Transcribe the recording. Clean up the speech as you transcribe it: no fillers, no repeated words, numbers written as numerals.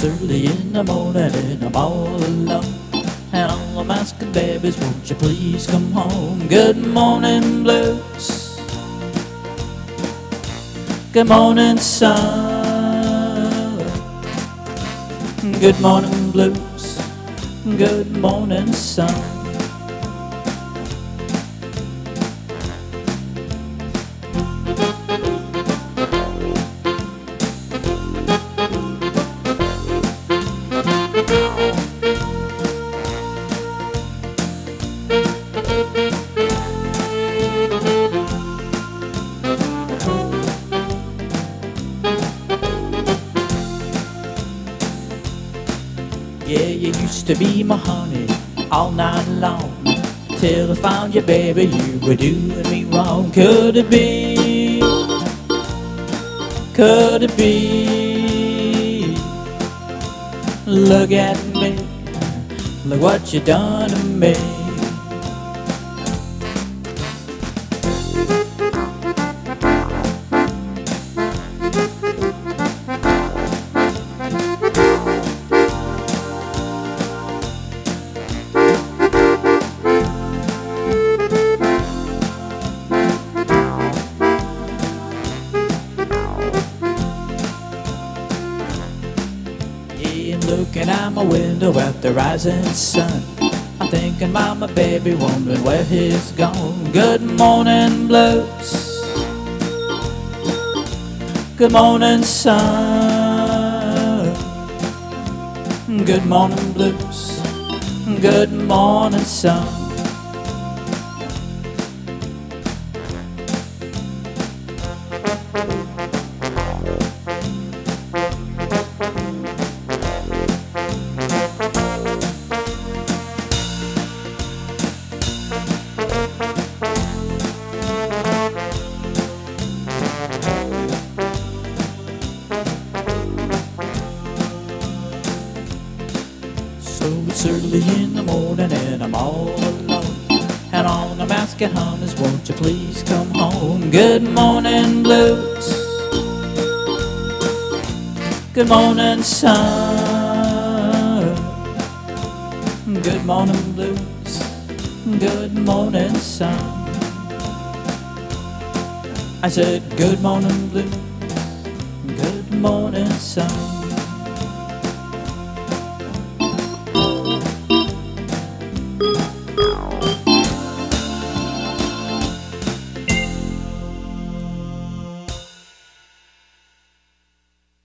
it's early in the morning and I'm all alone. And all I'm asking, babies, won't you please come home? Good morning, blues. Good morning, sun. Good morning, blues. Good morning, sun. Yeah, you used to be my honey all night long, till I found you, baby, you were doing me wrong. Could it be? Could it be? Look at me, look what you done to me. Looking out my window at the rising sun, I'm thinking about my baby, wondering where he's gone. Good morning, blues. Good morning, sun. Good morning, blues. Good morning, sun. So it's early in the morning and I'm all alone, and all I'm asking, hon, is won't you please come home? Good morning, blues. Good morning, sun. Good morning, blues. Good morning, sun. I said good morning, blues. Good morning, sun.